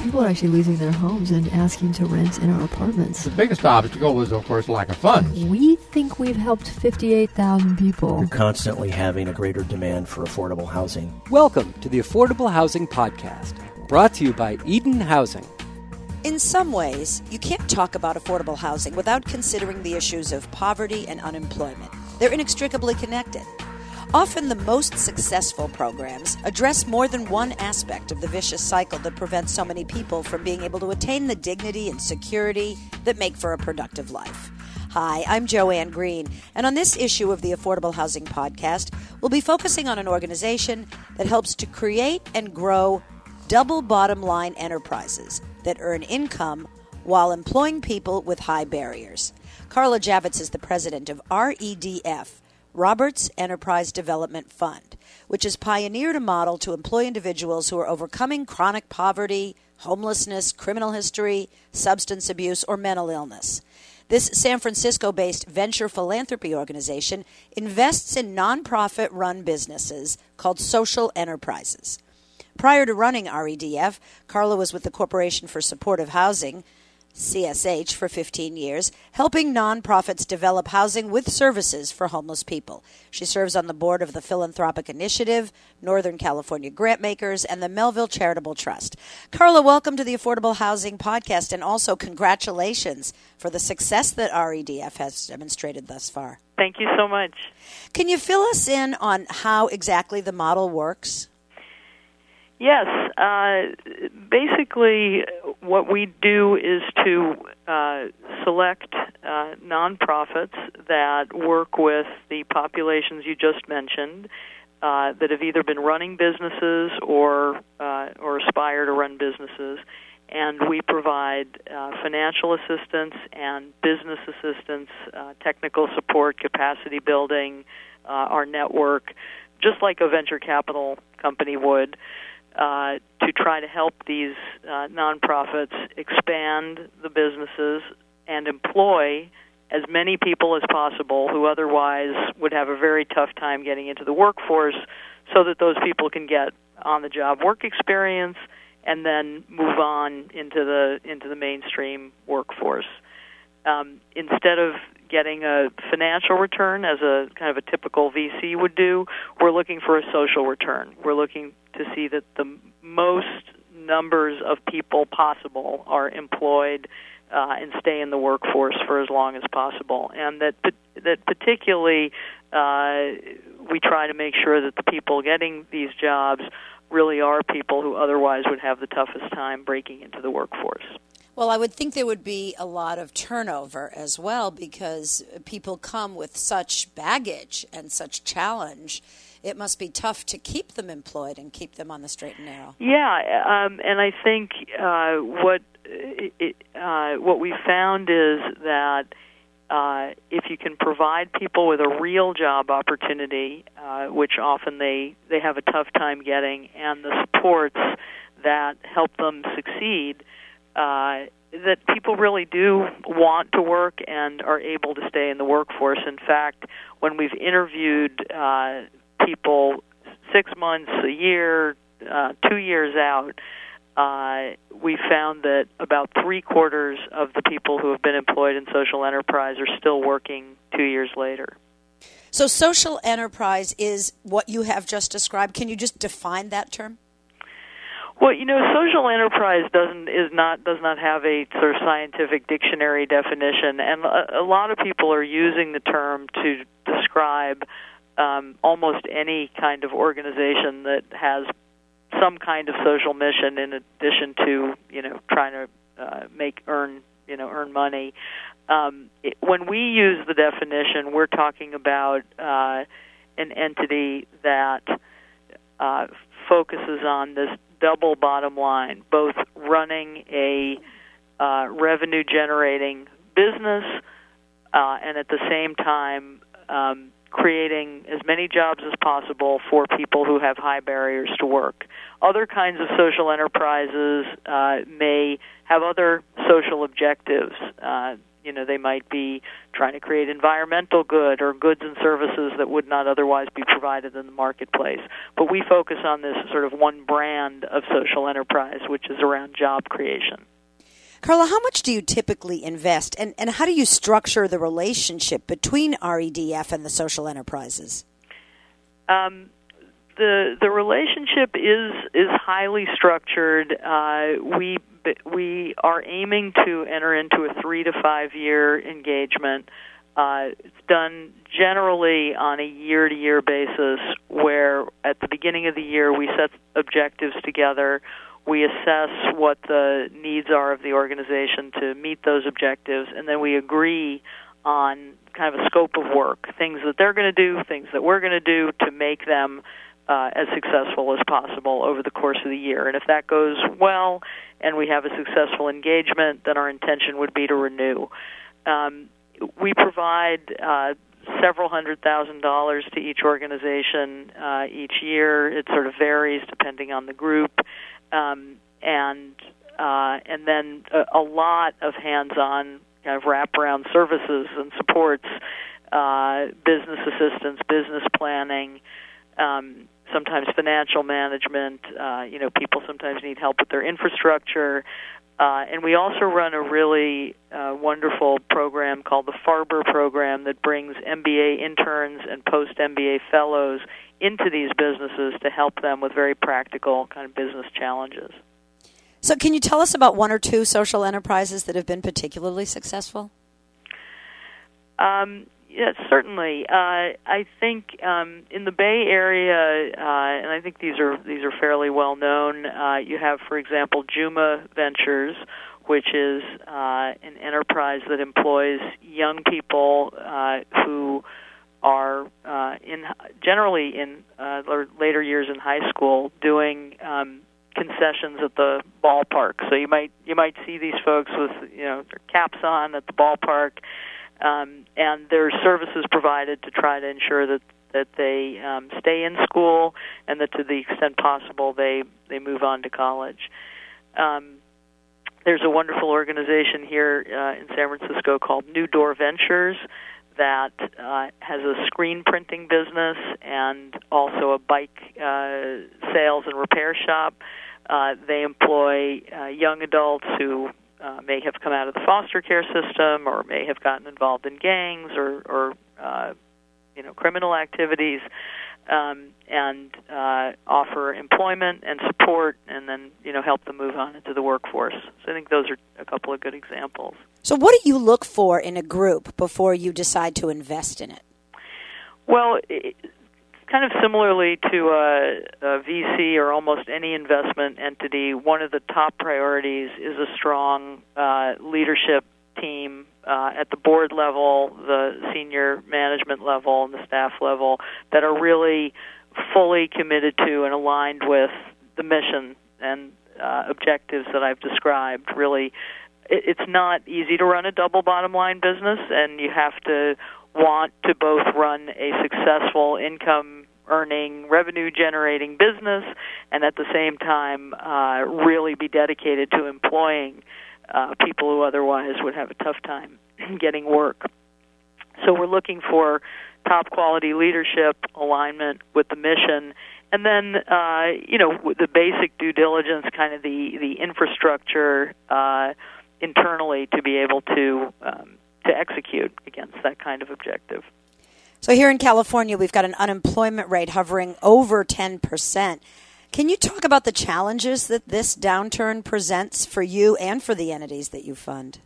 people are actually losing their homes and asking to rent in our apartments. The biggest obstacle is, of course, lack of funds. We think we've helped 58,000 people. You're constantly having a greater demand for affordable housing. Welcome to the Affordable Housing Podcast, brought to you by Eden Housing. In some ways, you can't talk about affordable housing without considering the issues of poverty and unemployment. They're inextricably connected. Often the most successful programs address more than one aspect of the vicious cycle that prevents so many people from being able to attain the dignity and security that make for a productive life. Hi, I'm Joanne Green, and on this issue of the Affordable Housing Podcast, we'll be focusing on an organization that helps to create and grow double bottom line enterprises that earn income while employing people with high barriers. Carla Javits is the president of REDF, Roberts Enterprise Development Fund, which has pioneered a model to employ individuals who are overcoming chronic poverty, homelessness, criminal history, substance abuse, or mental illness. This San Francisco-based venture philanthropy organization invests in nonprofit-run businesses called social enterprises. Prior to running REDF, Carla was with the Corporation for Supportive Housing, CSH, for 15 years, helping nonprofits develop housing with services for homeless people. She serves on the board of the Philanthropic Initiative, Northern California Grantmakers, and the Melville Charitable Trust. Carla, welcome to the Affordable Housing Podcast, and also congratulations for the success that REDF has demonstrated thus far. Thank you so much. Can you fill us in on how exactly the model works? Yes. Basically, what we do is to select nonprofits that work with the populations you just mentioned that have either been running businesses or aspire to run businesses, and we provide financial assistance and business assistance, technical support, capacity building, our network, just like a venture capital company would. To try to help these nonprofits expand the businesses and employ as many people as possible who otherwise would have a very tough time getting into the workforce, so that those people can get on-the-job work experience and then move on into the mainstream workforce. Instead of getting a financial return as a kind of a typical VC would do, we're looking for a social return. We're looking to see that the most numbers of people possible are employed and stay in the workforce for as long as possible, and that particularly we try to make sure that the people getting these jobs really are people who otherwise would have the toughest time breaking into the workforce. Well, I would think there would be a lot of turnover as well, because people come with such baggage and such challenge. It must be tough to keep them employed and keep them on the straight and narrow. Yeah, and I think what we found is that if you can provide people with a real job opportunity, which often they have a tough time getting, and the supports that help them succeed, that people really do want to work and are able to stay in the workforce. In fact, when we've interviewed people 6 months, a year, 2 years out, we found that about 3/4 of the people who have been employed in social enterprise are still working 2 years later. So social enterprise is what you have just described. Can you just define that term? Well, social enterprise does not have a sort of scientific dictionary definition, and a lot of people are using the term to describe almost any kind of organization that has some kind of social mission in addition to trying to earn money. When we use the definition, we're talking about an entity that focuses on this double bottom line, both running a revenue-generating business and at the same time creating as many jobs as possible for people who have high barriers to work. Other kinds of social enterprises may have other social objectives. They might be trying to create environmental good or goods and services that would not otherwise be provided in the marketplace. But we focus on this sort of one brand of social enterprise, which is around job creation. Carla, how much do you typically invest, and how do you structure the relationship between REDF and the social enterprises? The relationship is highly structured. We are aiming to enter into a 3 to 5 year engagement. It's done generally on a year-to-year basis, where at the beginning of the year we set objectives together. We assess what the needs are of the organization to meet those objectives, and then we agree on kind of a scope of work, things that they're going to do, things that we're going to do to make them as successful as possible over the course of the year. And if that goes well and we have a successful engagement, then our intention would be to renew. We provide several $100,000 to each organization each year. It sort of varies depending on the group. And then a lot of hands-on kind of wraparound services and supports, business assistance, business planning, sometimes financial management. People sometimes need help with their infrastructure. And we also run a really wonderful program called the Farber program that brings MBA interns and post-MBA fellows into these businesses to help them with very practical kind of business challenges. So can you tell us about one or two social enterprises that have been particularly successful? Yes, certainly. I think in the Bay Area, and I think these are fairly well known. You have, for example, Juma Ventures, which is an enterprise that employs young people who are generally in later years in high school doing concessions at the ballpark. So you might see these folks with their caps on at the ballpark. And there's services provided to try to ensure that they stay in school and that to the extent possible they move on to college. There's a wonderful organization here in San Francisco called New Door Ventures that has a screen printing business and also a bike sales and repair shop. They employ young adults who may have come out of the foster care system or may have gotten involved in gangs or criminal activities, and offer employment and support, and then help them move on into the workforce. So I think those are a couple of good examples. So what do you look for in a group before you decide to invest in it? Well, kind of similarly to a VC or almost any investment entity, one of the top priorities is a strong leadership team at the board level, the senior management level, and the staff level that are really fully committed to and aligned with the mission and objectives that I've described. Really, it's not easy to run a double bottom line business, and you have to want to both run a successful income-earning, revenue-generating business and at the same time really be dedicated to employing people who otherwise would have a tough time getting work. So we're looking for top-quality leadership, alignment with the mission, and then, the basic due diligence, kind of the infrastructure internally to be able to execute against that kind of objective. So here in California, we've got an unemployment rate hovering over 10%. Can you talk about the challenges that this downturn presents for you and for the entities that you fund?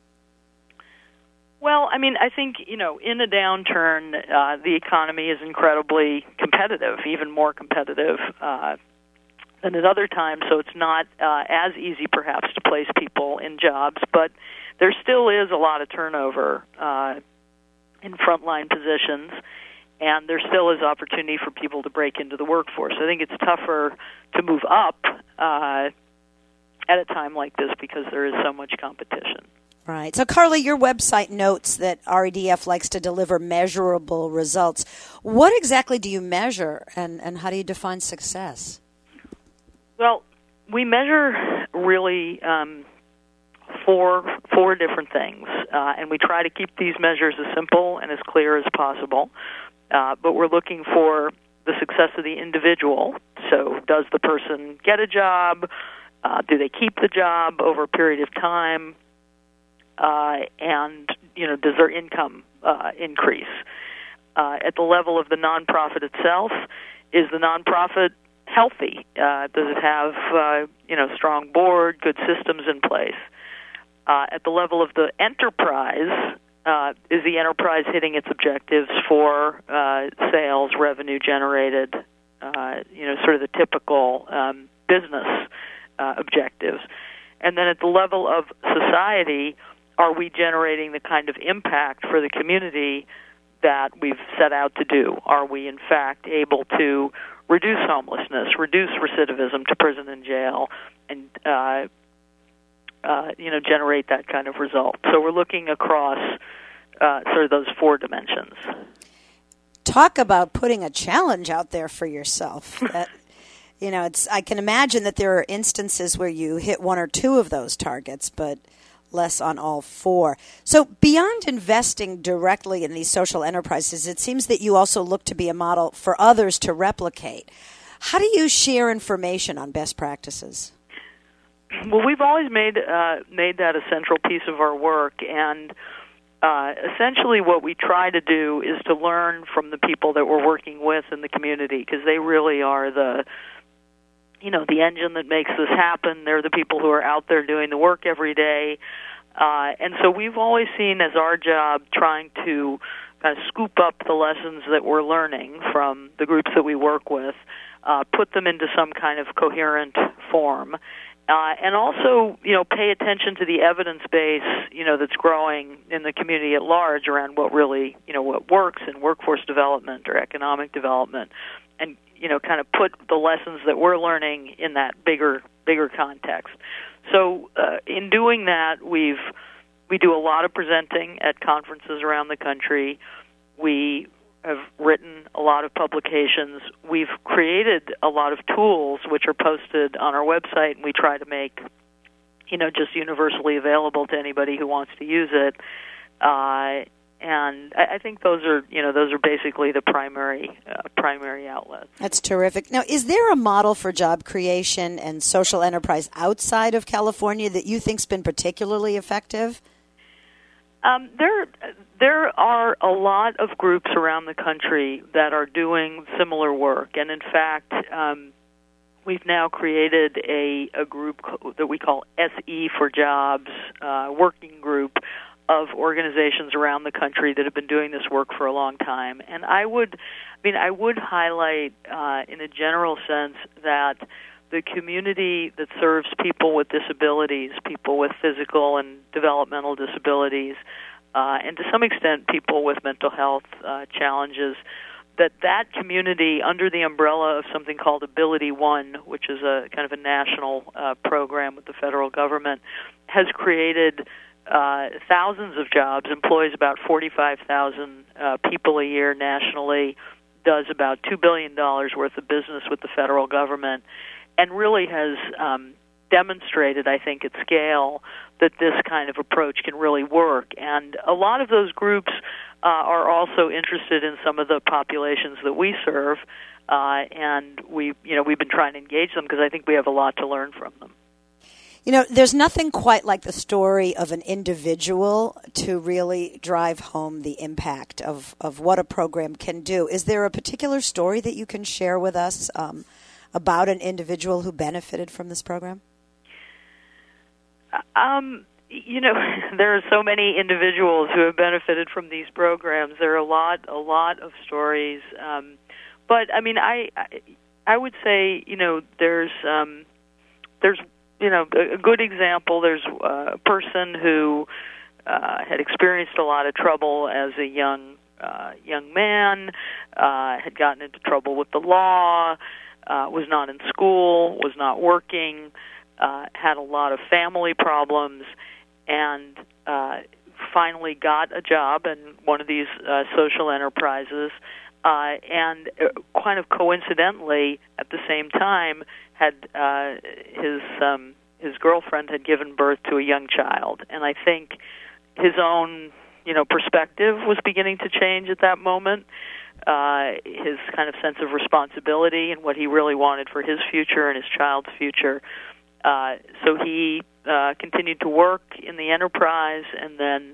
Well, I think, in a downturn, the economy is incredibly competitive, even more competitive than at other times, so it's not as easy, perhaps, to place people in jobs, but there still is a lot of turnover in frontline positions, and there still is opportunity for people to break into the workforce. I think it's tougher to move up at a time like this because there is so much competition. Right. So, Carla, your website notes that REDF likes to deliver measurable results. What exactly do you measure, and how do you define success? Well, we measure really four 4 different things, and we try to keep these measures as simple and as clear as possible. But we're looking for the success of the individual. So does the person get a job? Do they keep the job over a period of time? And, does their income increase? At the level of the nonprofit itself, is the nonprofit healthy? Does it have, strong board, good systems in place? At the level of the enterprise, is the enterprise hitting its objectives for sales, revenue generated, sort of the typical business objectives? And then at the level of society, are we generating the kind of impact for the community that we've set out to do? Are we, in fact, able to reduce homelessness, reduce recidivism to prison and jail, and generate that kind of result? So we're looking across sort of those 4 dimensions. Talk about putting a challenge out there for yourself. That, I can imagine that there are instances where you hit 1 or 2 of those targets, but less on all 4. So beyond investing directly in these social enterprises, it seems that you also look to be a model for others to replicate. How do you share information on best practices? Well, we've always made that a central piece of our work, and essentially what we try to do is to learn from the people that we're working with in the community, because they really are the engine that makes this happen. They're the people who are out there doing the work every day. And so we've always seen as our job trying to kind of scoop up the lessons that we're learning from the groups that we work with, put them into some kind of coherent form, and also, pay attention to the evidence base, that's growing in the community at large around what really, what works in workforce development or economic development, and, kind of put the lessons that we're learning in that bigger context. So in doing that, we do a lot of presenting at conferences around the country. We have written a lot of publications. We've created a lot of tools which are posted on our website, and we try to make, just universally available to anybody who wants to use it. And I think those are basically the primary outlets. That's terrific. Now, is there a model for job creation and social enterprise outside of California that you think's been particularly effective? There are a lot of groups around the country that are doing similar work, and in fact, we've now created a group that we call SE for Jobs, working group of organizations around the country that have been doing this work for a long time. And I would highlight, in a general sense, that the community that serves people with disabilities, people with physical and developmental disabilities, and to some extent people with mental health challenges, that community, under the umbrella of something called Ability One, which is a kind of a national program with the federal government, has created thousands of jobs, employs about 45,000 people a year nationally, does about $2 billion worth of business with the federal government, and really has demonstrated, I think, at scale that this kind of approach can really work. And a lot of those groups are also interested in some of the populations that we serve, and we've been trying to engage them because I think we have a lot to learn from them. There's nothing quite like the story of an individual to really drive home the impact of what a program can do. Is there a particular story that you can share with us about an individual who benefited from this program? There are so many individuals who have benefited from these programs. There are a lot of stories. But I mean, I would say, there's a good example. There's a person who had experienced a lot of trouble as a young man, had gotten into trouble with the law, was not in school, was not working, had a lot of family problems, and finally got a job in one of these social enterprises, and kind of coincidentally, at the same time, had his his girlfriend had given birth to a young child, and I think his own, perspective was beginning to change at that moment. His kind of sense of responsibility and what he really wanted for his future and his child's future. So he continued to work in the enterprise, and then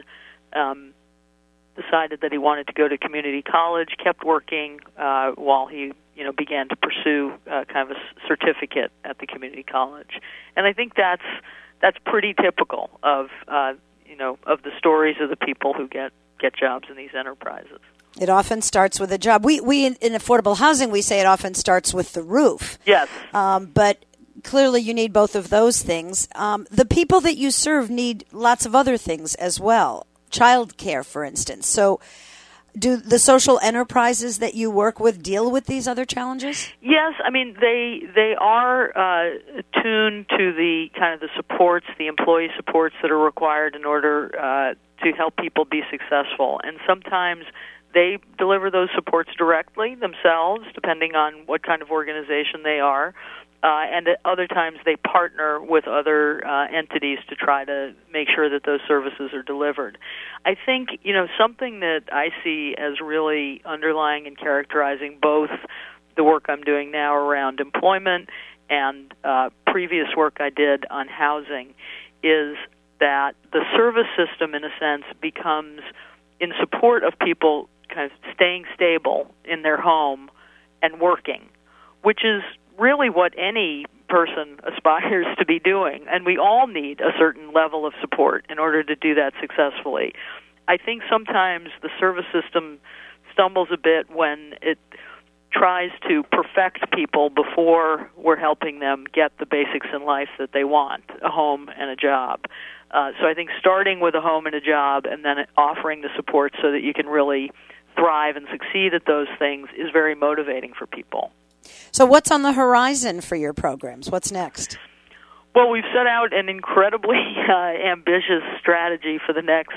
decided that he wanted to go to community college, kept working while he began to pursue kind of a certificate at the community college. And I think that's pretty typical of of the stories of the people who get jobs in these enterprises. It often starts with a job. We in affordable housing, we say it often starts with the roof. Yes. But clearly you need both of those things. The people that you serve need lots of other things as well. Child care, for instance. So do the social enterprises that you work with deal with these other challenges? Yes, I mean they are attuned to the kind of the supports, the employee supports that are required in order to help people be successful. And sometimes they deliver those supports directly themselves, depending on what kind of organization they are. And at other times they partner with other entities to try to make sure that those services are delivered. I think, something that I see as really underlying and characterizing both the work I'm doing now around employment and previous work I did on housing is that the service system, in a sense, becomes in support of people kind of staying stable in their home and working, which is really what any person aspires to be doing, and we all need a certain level of support in order to do that successfully. I think sometimes the service system stumbles a bit when it tries to perfect people before we're helping them get the basics in life that they want, a home and a job. So I think starting with a home and a job and then offering the support so that you can really thrive and succeed at those things is very motivating for people. So what's on the horizon for your programs? What's next? Well, we've set out an incredibly ambitious strategy for the next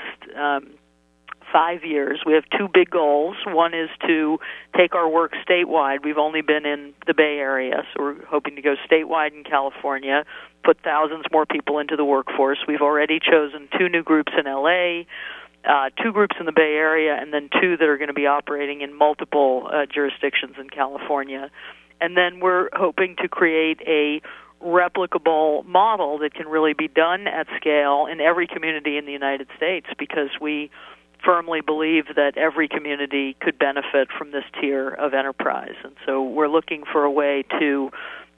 5 years. We have two big goals. One is to take our work statewide. We've only been in the Bay Area, so we're hoping to go statewide in California, put thousands more people into the workforce. We've already chosen 2 new groups in L.A., 2 groups in the Bay Area, and then 2 that are going to be operating in multiple jurisdictions in California. And then we're hoping to create a replicable model that can really be done at scale in every community in the United States, because we firmly believe that every community could benefit from this tier of enterprise. And so we're looking for a way to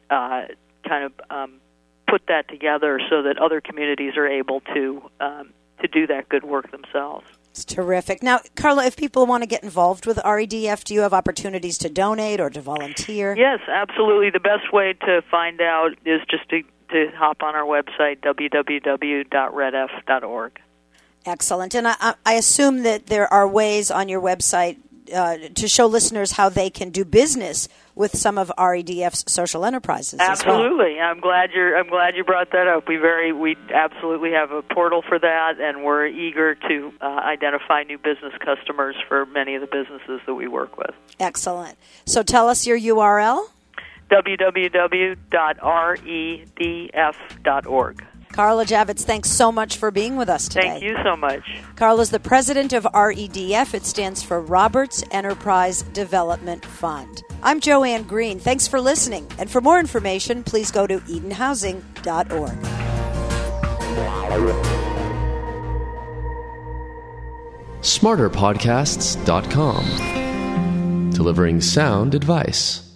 put that together so that other communities are able to do that good work themselves. It's terrific. Now, Carla, if people want to get involved with REDF, do you have opportunities to donate or to volunteer? Yes, absolutely. The best way to find out is just to hop on our website, www.redf.org. Excellent. And I assume that there are ways on your website to show listeners how they can do business with some of REDF's social enterprises. Absolutely. As well. I'm glad you brought that up. We absolutely have a portal for that, and we're eager to identify new business customers for many of the businesses that we work with. Excellent. So tell us your URL. www.redf.org. Carla Javits, thanks so much for being with us today. Thank you so much. Carla's the president of REDF. It stands for Roberts Enterprise Development Fund. I'm Joanne Green. Thanks for listening. And for more information, please go to EdenHousing.org. SmarterPodcasts.com. Delivering sound advice.